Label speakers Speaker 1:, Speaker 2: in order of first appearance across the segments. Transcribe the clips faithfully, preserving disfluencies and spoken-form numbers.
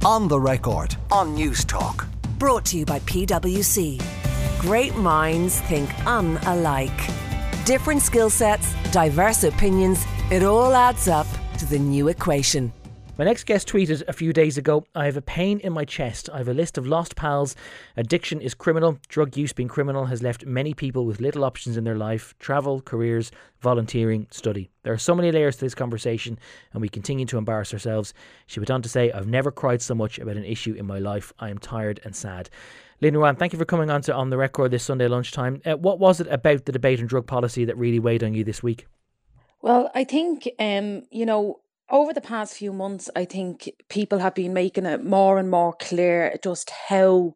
Speaker 1: On the Record on News Talk.
Speaker 2: Brought to you by P W C. Great minds think un-alike. Different skill sets, diverse opinions. It all adds up to the new equation.
Speaker 3: My next guest tweeted a few days ago, I have a pain in my chest. I have a list of lost pals. Addiction is criminal. Drug use being criminal has left many people with little options in their life. Travel, careers, volunteering, study. There are so many layers to this conversation and we continue to embarrass ourselves. She went on to say, I've never cried so much about an issue in my life. I am tired and sad. Lynn Ruane, thank you for coming on to On The Record this Sunday lunchtime. Uh, what was it about the debate on drug policy that really weighed on you this week?
Speaker 4: Well, I think, um, you know, over the past few months, I think people have been making it more and more clear just how,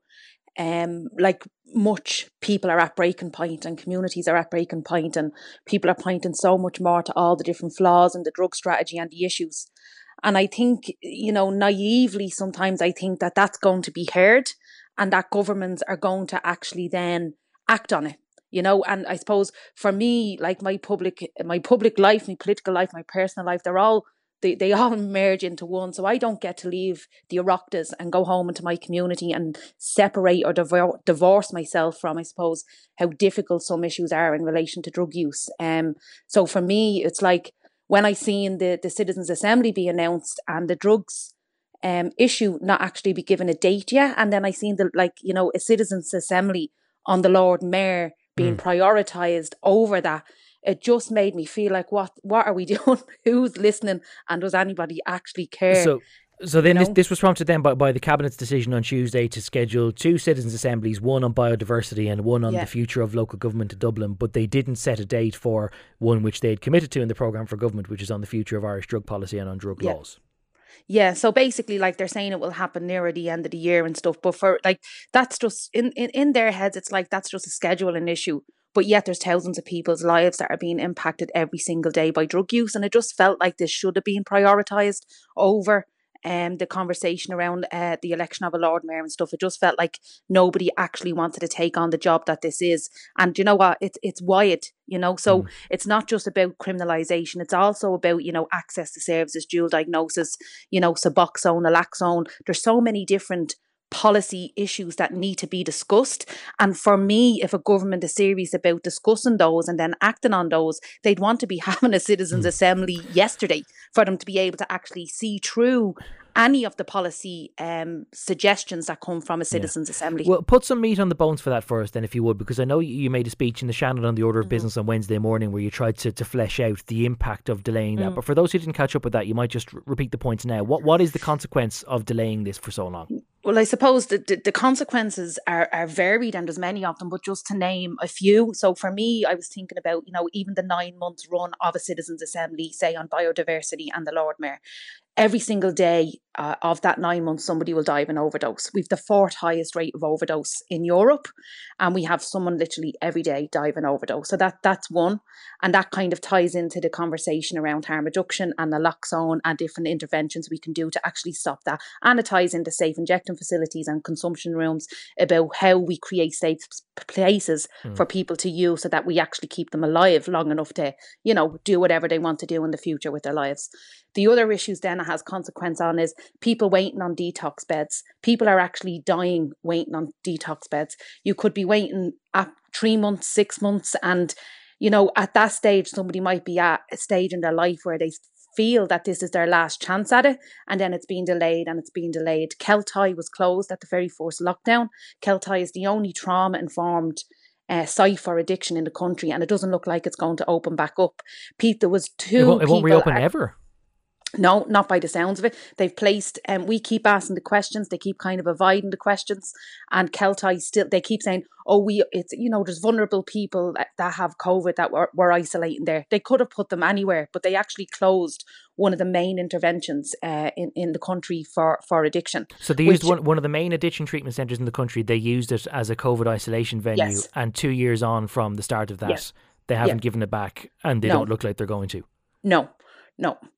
Speaker 4: um, like much people are at breaking point and communities are at breaking point and people are pointing so much more to all the different flaws in the drug strategy and the issues. And I think, you know, naively, sometimes I think that that's going to be heard and that governments are going to actually then act on it. You know, and I suppose for me, like my public, my public life, my political life, my personal life, they're all They they all merge into one. So I don't get to leave the Oireachtas and go home into my community and separate or divor- divorce myself from, I suppose, how difficult some issues are in relation to drug use. Um, so for me, it's like when I seen the, the Citizens' Assembly be announced and the drugs um, issue not actually be given a date yet. And then I seen the, like, you know, a Citizens' Assembly on the Lord Mayor being mm. prioritised over that. It just made me feel like, what what are we doing? Who's listening? And does anybody actually care?
Speaker 3: So so then
Speaker 4: you
Speaker 3: this,
Speaker 4: know?
Speaker 3: this was prompted then by, by the Cabinet's decision on Tuesday to schedule two citizens' assemblies, one on biodiversity and one on
Speaker 4: Yeah.
Speaker 3: the future of local government in Dublin, but they didn't set a date for one which they'd committed to in the programme for government, which is on the future of Irish drug policy and on drug
Speaker 4: Yeah.
Speaker 3: laws.
Speaker 4: Yeah, so basically, like, they're saying it will happen nearer the end of the year and stuff, but for, like, that's just, in, in, in their heads, it's like, that's just a scheduling issue. But yet there's thousands of people's lives that are being impacted every single day by drug use. And it just felt like this should have been prioritised over um, the conversation around uh, the election of a Lord Mayor and stuff. It just felt like nobody actually wanted to take on the job that this is. And you know what? It's, it's wide, you know, so mm. it's not just about criminalisation. It's also about, you know, access to services, dual diagnosis, you know, Suboxone, Naloxone. There's so many different policy issues that need to be discussed. And for me, if a government is serious about discussing those and then acting on those, they'd want to be having a citizens' mm. assembly yesterday for them to be able to actually see through any of the policy um, suggestions that come from a citizens' yeah. assembly.
Speaker 3: Well, put some meat on the bones for that for us then, if you would, because I know you made a speech in the Shannon on the Order of mm. Business on Wednesday morning where you tried to, to flesh out the impact of delaying that. Mm. But for those who didn't catch up with that, you might just r- repeat the points now. What What is the consequence of delaying this for so long?
Speaker 4: Well, I suppose the, the, the consequences are, are varied and there's many of them, but just to name a few. So for me, I was thinking about, you know, even the nine months run of a citizens' assembly, say on biodiversity and the Lord Mayor. Every single day uh, of that nine months, somebody will die of an overdose. We've the fourth highest rate of overdose in Europe, and we have someone literally every day die of an overdose. So that that's one, and that kind of ties into the conversation around harm reduction and naloxone and different interventions we can do to actually stop that. And it ties into safe injecting facilities and consumption rooms about how we create safe places mm. for people to use so that we actually keep them alive long enough to, you know, do whatever they want to do in the future with their lives. The other issues then it has consequence on is people waiting on detox beds. People are actually dying waiting on detox beds. You could be waiting at three months, six months. And, you know, at that stage, somebody might be at a stage in their life where they feel that this is their last chance at it. And then it's been delayed and it's been delayed. Keltai was closed at the very first lockdown. Keltai is the only trauma-informed Uh, site for addiction in the country, and it doesn't look like it's going to open back up. Pete, there was two.
Speaker 3: It won't, it won't reopen
Speaker 4: are,
Speaker 3: ever.
Speaker 4: No, not by the sounds of it. They've placed, and um, we keep asking the questions. They keep kind of avoiding the questions, and Keltai still. They keep saying, "Oh, we, it's you know, there's vulnerable people that, that have COVID that were, were isolating there." They could have put them anywhere, but they actually closed one of the main interventions uh, in in the country for, for addiction.
Speaker 3: So they used which, one one of the main addiction treatment centres in the country. They used it as a COVID isolation venue, yes. and two years on from the start of that, yes. they haven't yeah. given it back, and they no. don't look like they're going to.
Speaker 4: No. No.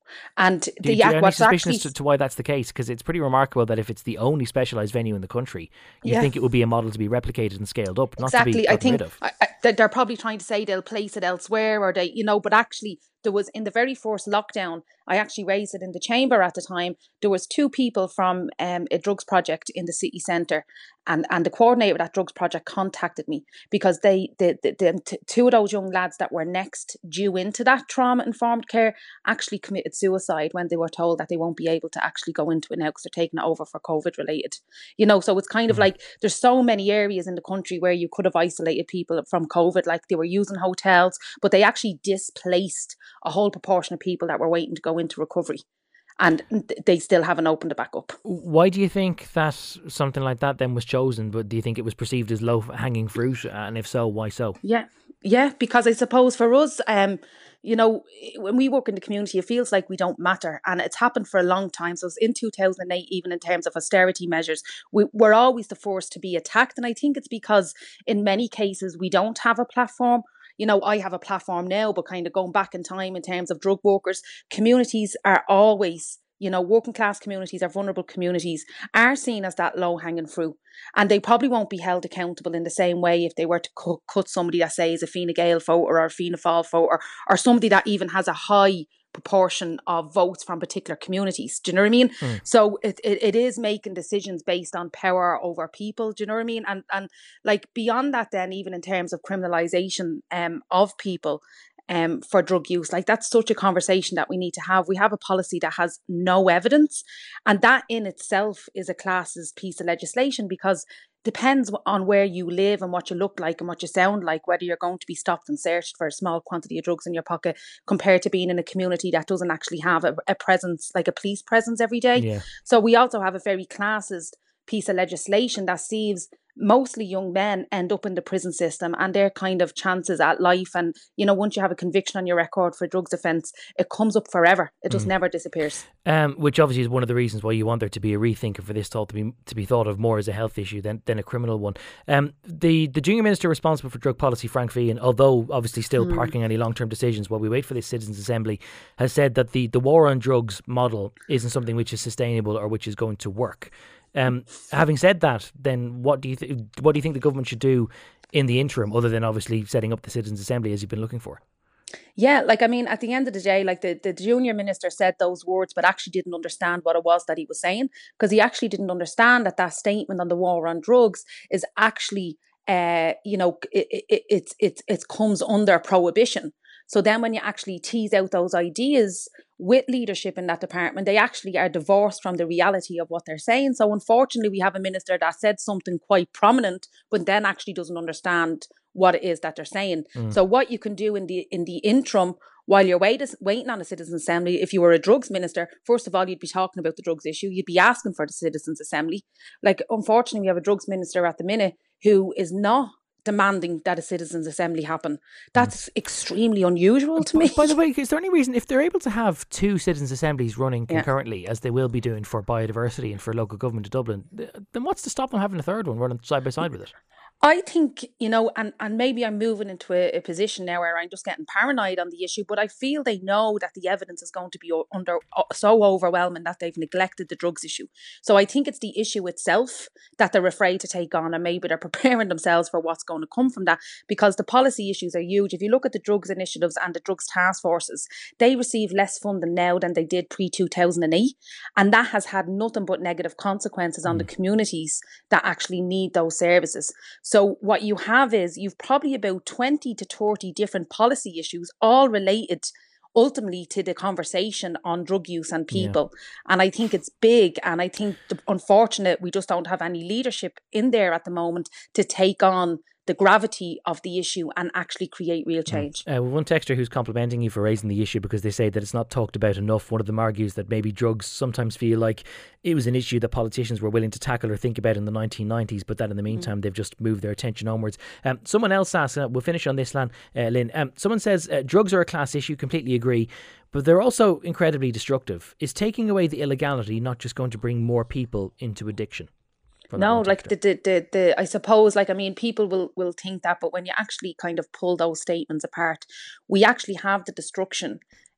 Speaker 4: And
Speaker 3: Do,
Speaker 4: the
Speaker 3: you- do you have any
Speaker 4: what's
Speaker 3: suspicion
Speaker 4: actually
Speaker 3: as to, to why that's the case? Because it's pretty remarkable that if it's the only specialised venue in the country, you
Speaker 4: Yeah.
Speaker 3: think it would be a model to be replicated and scaled up, not to be
Speaker 4: exactly, I
Speaker 3: gotten
Speaker 4: think
Speaker 3: rid of.
Speaker 4: I, I, that they're probably trying to say they'll place it elsewhere, or they, you know, but actually there was, in the very first lockdown, I actually raised it in the chamber at the time. There was two people from um, a drugs project in the city centre, and, and the coordinator of that drugs project contacted me because they the, the, the t- two of those young lads that were next due into that trauma informed care actually committed suicide when they were told that they won't be able to actually go into it now because they're taking it over for COVID related. You know, so it's kind of like there's so many areas in the country where you could have isolated people from COVID, like they were using hotels, but they actually displaced a whole proportion of people that were waiting to go into recovery, and they still haven't opened it back up.
Speaker 3: Why do you think that something like that then was chosen? But do you think it was perceived as low hanging fruit? And if so, why so?
Speaker 4: Yeah, yeah, because I suppose for us, um, you know, when we work in the community, it feels like we don't matter, and it's happened for a long time. So it's in two thousand eight, even in terms of austerity measures, we, we're always the first to be attacked, and I think it's because in many cases we don't have a platform. You know, I have a platform now, but kind of going back in time in terms of drug workers, communities are always, you know, working class communities or vulnerable communities are seen as that low hanging fruit. And they probably won't be held accountable in the same way if they were to cut, cut somebody that, say, is a Fianna Gael voter or a Fianna Fáil voter, or somebody that even has a high proportion of votes from particular communities. Do you know what I mean? Mm. So it, it it is making decisions based on power over people. Do you know what I mean? And and like beyond that, then even in terms of criminalisation um of people um for drug use, like that's such a conversation that we need to have. We have a policy that has no evidence, and that in itself is a classist piece of legislation, because depends on where you live and what you look like and what you sound like, whether you're going to be stopped and searched for a small quantity of drugs in your pocket compared to being in a community that doesn't actually have a, a presence, like a police presence every day.
Speaker 3: Yeah.
Speaker 4: So we also have a very classist piece of legislation that sees mostly young men end up in the prison system and their kind of chances at life. And, you know, once you have a conviction on your record for a drugs offence, it comes up forever. It just mm. never disappears.
Speaker 3: Um, which obviously is one of the reasons why you want there to be a rethink for this thought to be to be thought of more as a health issue than, than a criminal one. Um, the, the junior minister responsible for drug policy, Frank Feehan, although obviously still mm. parking any long-term decisions while we wait for this Citizens' Assembly, has said that the, the war on drugs model isn't something which is sustainable or which is going to work. Um, having said that, then what do you th- what do you think the government should do in the interim, other than obviously setting up the Citizens' Assembly as you've been looking for?
Speaker 4: Yeah, like, I mean, at the end of the day, like the, the junior minister said those words, but actually didn't understand what it was that he was saying, because he actually didn't understand that that statement on the war on drugs is actually, uh, you know, it it it it it comes under prohibition. So then when you actually tease out those ideas with leadership in that department, they actually are divorced from the reality of what they're saying. So unfortunately, we have a minister that said something quite prominent, but then actually doesn't understand what it is that they're saying. Mm. So what you can do in the in the interim, while you're wait, waiting on a Citizens' Assembly, if you were a drugs minister, first of all, you'd be talking about the drugs issue. You'd be asking for the Citizens' Assembly. Like, unfortunately, we have a drugs minister at the minute who is not demanding that a Citizens' Assembly happen. That's mm. extremely unusual to me.
Speaker 3: By the way, is there any reason, if they're able to have two Citizens' Assemblies running concurrently, yeah. as they will be doing for biodiversity and for local government of Dublin, then what's to stop them having a third one running side by side with it?
Speaker 4: I think, you know, and, and maybe I'm moving into a, a position now where I'm just getting paranoid on the issue, but I feel they know that the evidence is going to be under so overwhelming that they've neglected the drugs issue. So I think it's the issue itself that they're afraid to take on, and maybe they're preparing themselves for what's going to come from that, because the policy issues are huge. If you look at the drugs initiatives and the drugs task forces, they receive less funding now than they did pre two thousand eight, and that has had nothing but negative consequences on mm. the communities that actually need those services. So what you have is you've probably about twenty to thirty different policy issues, all related ultimately to the conversation on drug use and people. Yeah. And I think it's big. And I think the unfortunate, we just don't have any leadership in there at the moment to take on the gravity of the issue and actually create real change.
Speaker 3: Uh, one texter who's complimenting you for raising the issue because they say that it's not talked about enough. One of them argues that maybe drugs sometimes feel like it was an issue that politicians were willing to tackle or think about in the nineteen nineties, but that in the meantime mm. they've just moved their attention onwards. Um, someone else asks, uh, we'll finish on this, Lan, uh, Lynn. Um, someone says uh, drugs are a class issue, completely agree, but they're also incredibly destructive. Is taking away the illegality not just going to bring more people into addiction?
Speaker 4: No, like the, the, the, the, I suppose, like, I mean, people will, will think that, but when you actually kind of pull those statements apart, we actually have the destruction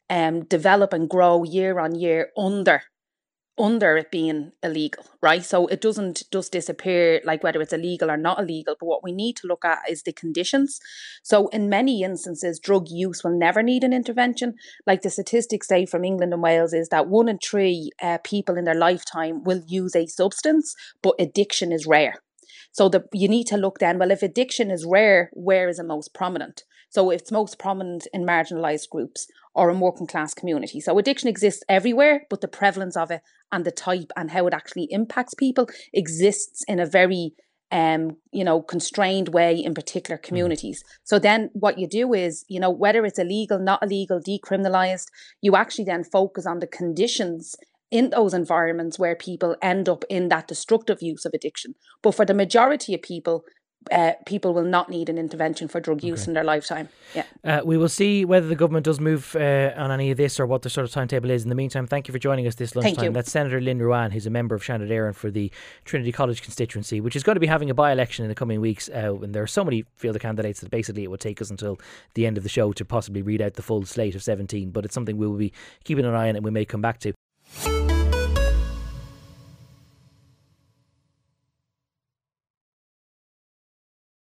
Speaker 4: um, develop and grow year on year under under it being illegal, right? So it doesn't just disappear like whether it's illegal or not illegal, but what we need to look at is the conditions. So in many instances, drug use will never need an intervention. Like the statistics say from England and Wales is that one in three uh, people in their lifetime will use a substance, but addiction is rare. So the, you need to look then, well, if addiction is rare, where is it most prominent? So it's most prominent in marginalised groups or in working class communities. So addiction exists everywhere, but the prevalence of it and the type and how it actually impacts people exists in a very, um, you know, constrained way in particular communities. Mm. So then what you do is, you know, whether it's illegal, not illegal, decriminalised, you actually then focus on the conditions in those environments where people end up in that destructive use of addiction. But for the majority of people, uh, people will not need an intervention for drug use okay. in their lifetime. Yeah,
Speaker 3: uh, we will see whether the government does move uh, on any of this or what the sort of timetable is. In the meantime, thank you for joining us this lunchtime. That's Senator Lynn Ruane, who's a member of Shannon Éireann for the Trinity College constituency, which is going to be having a by-election in the coming weeks. Uh, and there are so many fielder candidates that basically it would take us until the end of the show to possibly read out the full slate of seventeen. But it's something we will be keeping an eye on and we may come back to.